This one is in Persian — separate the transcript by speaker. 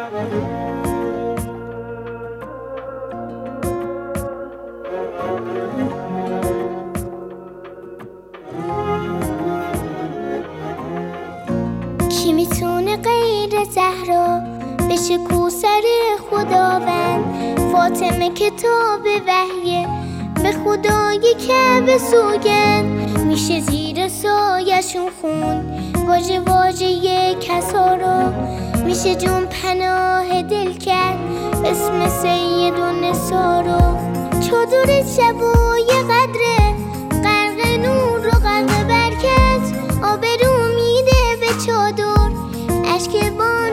Speaker 1: کی میتونه غیر زهرا بشه کوثر خداوند؟ فاطمه کتاب وحیه به خدای کعبه سوگند. میشه زیر سایه‌شون خون واژه واژه کسا رو، میشه جون پناه دل کرد اسم سید و نسا رو. چادر شبای قدره غرق نور و غرق برکت، آبرو میده به چادر اشک بان